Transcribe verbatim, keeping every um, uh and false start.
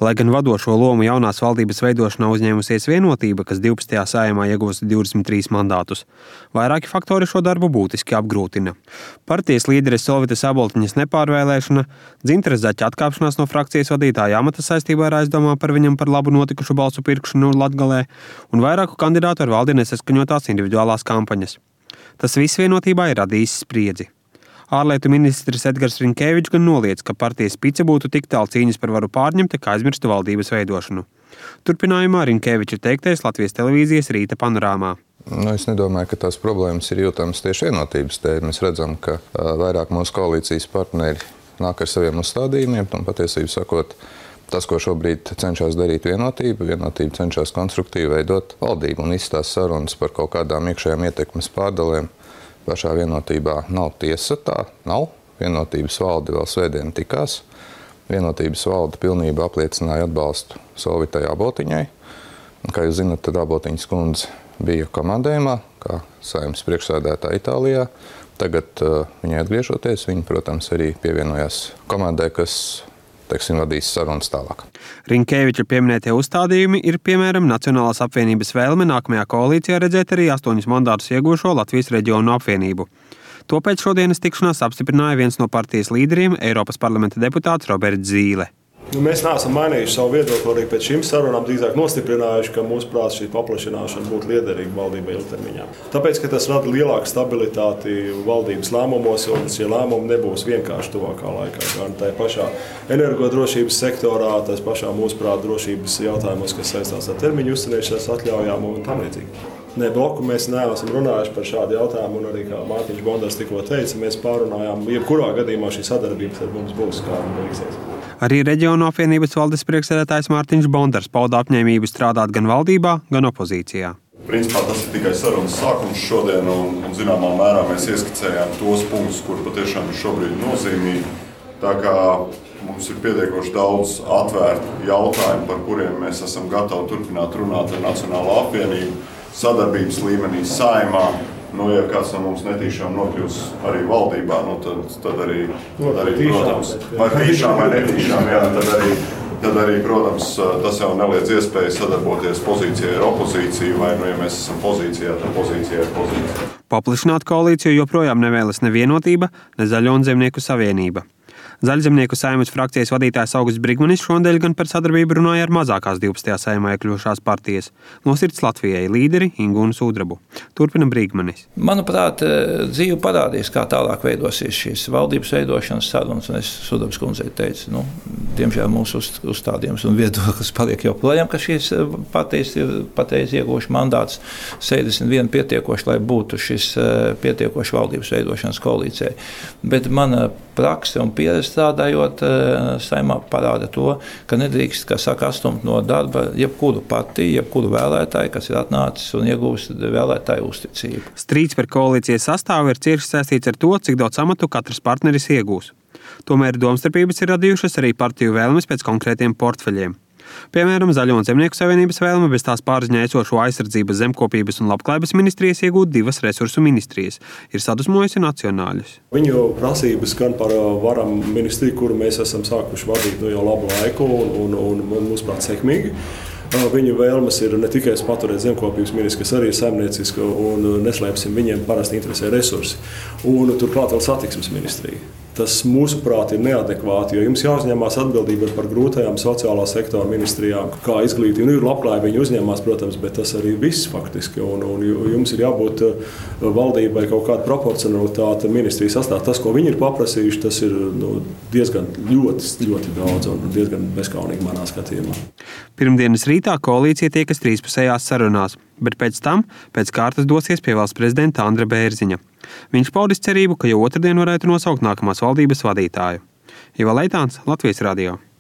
Lai gan vadošo lomu jaunās valdības veidošanā uzņēmusies Vienotība, kas divpadsmitajā Saeimā ieguvusi divdesmit trīs mandātus, vairāki faktori šo darbu būtiski apgrūtina. Partijas līderes Solvitas Aboltiņas nepārvēlēšana, Dzintara Zaķa atkāpšanās no frakcijas vadītāja amata saistībā ar aizdomām par viņam par labu notikušu balsu pirkšanu Latgalē un vairāku kandidātu ar valdi nesaskaņotās individuālās kampaņas. Tas viss Vienotībā ir radījis spriedzi. Ārlietu ministrs Edgars Rinkēvičs gan noliedz, ka partijas spice būtu tik tālu cīņas par varu pārņemta, kā aizmirstu valdības veidošanu. Turpinājumā Rinkēviča teiktais Latvijas televīzijas Rīta panorāmā. Nu, es nedomāju, ka tās problēmas ir jūtamas tieši vienotības dēļ. Mēs redzam, ka uh, vairāk mūsu koalīcijas partneri nāk ar saviem uzstādījumiem, un patiesībā sakot, tas, ko šobrīd cenšas darīt Vienotība, Vienotība cenšas konstruktīvi veidot valdību un izstās sarunas par kaut kādām iekšējām ietekmes pārdalēm. Pašā Vienotībā nav tiesa, tā nav. Vienotības valde vēl svētdien tikās. Vienotības valde pilnībā apliecināja atbalstu Solvitai Aboltiņai. Un, kā jūs zināt, tad Aboltiņas kundze bija komandējumā, kā Saeimas priekšsēdētāja Itālijā. Tagad uh, viņai atgriežoties, viņa, protams, arī pievienojās komandai, kas teiksim, vadīs sarunas tālāk. Rinkēviča pieminētie uzstādījumi ir, piemēram, Nacionālās apvienības vēlme nākamajā koalīcijā redzēt arī astoņus mandātus ieguvušo Latvijas reģionu apvienību. To pēc šodienas tikšanās apstiprināja viens no partijas līderiem, Eiropas parlamenta deputāts Roberts Zīle. Nu, mēs neesam mainījuši savu viedokli arī pēc šīm sarunām, drīzāk nostiprinājuši, ka mūsu prāt šī paplašināšana būtu liederīga valdībai ilgtermiņā. Tāpēc, ka tas rada lielāku stabilitāti valdības lēmumos, un šie lēmumi nebūs vienkārši tuvākā laikā. Gan tajā pašā energodrošības sektorā, tas pašā mūsu prāt drošības jautājumos, kas saistās ar termiņu uzturēšanas atļaujām un tam līdzīgi. Ne, bloku mēs neesam runājuši par šādu jautājumu, un arī, kā Mārtiņš Bondars tikko teica, mēs pārunājām, jebkurā gadījumā šī sadarbība tad mums būs, kā beigsies. Arī reģionu apvienības valdes priekšsēdētājs Mārtiņš Bondars pauda apņēmību strādāt gan valdībā, gan opozīcijā. Principā tas ir tikai sarunas sākums šodien, un, un zināmā mērā mēs ieskicējām tos punktus, kur patiešām ir šobrīd nozīmīgi. Tā kā mums ir pietiekoši daudz atvērtu jautājumu, par kuriem mēs esam gatavi turpināt runāt ar Nacionālo apvienību, sadarbības līmenī Saeimā. Nu, ja kāds no mums netīšām nokļūs arī valdībā, nu, tad, tad arī, tad arī protams, vai tīšām vai netīšām, jā, tad arī, tad arī, protams, tas jau neliedz iespēju sadarboties pozīcijai ar opozīciju, vai, nu, ja mēs esam pozīcijā, tad pozīcijā ar pozīciju. Paplašināt koalīciju joprojām nevēlas ne Vienotība, ne Zaļo un Zemnieku savienība. Zaļzemnieku Saeimas frakcijas vadītājs Augusts Brigmanis šodien gan par sadarbību runāja ar mazākās divpadsmitajā Saeimā iekļuvušās partijas. No Sirds Latvijai līderi Ingūnu Sudrabu. Turpina Brigmanis. Manuprāt, dzīve parādīs, kā tālāk veidosies šīs valdības veidošanas sarunas, un es Sudrabas kundzei teicu, nu, diemžēl mūsu uzstādījums un viedoklis paliek joprojām, ka šīs partijas ir patreiz ieguvuši mandāts sešdesmit viens pietiekoši, lai būtu šis pietiekoši valdības veidošanas koalīcijai. Bet mana prakse un pieredze strādājot Saeimā parāda to, ka nedrīkst, kā saka, atstumt no darba jebkuru partiju, jebkuru vēlētāju, kas ir atnācis un iegūst vēlētāju uzticību. Strīds par koalīcijas sastāvu ir cieši saistīts ar to, cik daudz amatu katrs partneris iegūs. Tomēr domstarpības ir radījušas arī partiju vēlmes pēc konkrētiem portfeļiem. Piemēram, Zaļo un Zemnieku savienības vēlme bez tās pārziņā esošo aizsardzības, zemkopības un labklājības ministrijas iegūt divas resursu ministrijas ir sadusmojusi nacionāļus. Viņu prasības gan par varam ministriju, kuru mēs esam sākuši vadīt nu, jau labu laiku un, un, un, un mūsuprāt sekmīgi. Viņu vēlmes ir ne tikai paturēt zemkopības ministru, kas arī ir saimnieciska, un neslēpsim, viņiem parasti interesē resursi. Un turklāt vēl satiksmes ministrija. Tas, mūsuprāt, ir neadekvāti, jo jums jāuzņemās atbildība par grūtajām sociālā sektora ministrijām, kā izglītība. Nu, ir labklājība, viņi uzņemās, protams, bet tas arī viss faktiski. Un, un jums ir jābūt valdībai kaut kāda proporcionalitāte ministrijas sastāvā. Tas, ko viņi ir paprasījuši, tas ir nu, diezgan ļoti, ļoti daudz un diezgan bezkaunīgi manā skatījumā. Pirmdienas rītā koalīcija tiekas trīspusējās sarunās, bet pēc tam pēc kārtas dosies pie valsts prezidenta Andra Bērziņa. Viņš paudis cerību, ka jau otrdien varētu nosaukt nākamās valdības vadītāju. Iva Leitāns, Latvijas radio.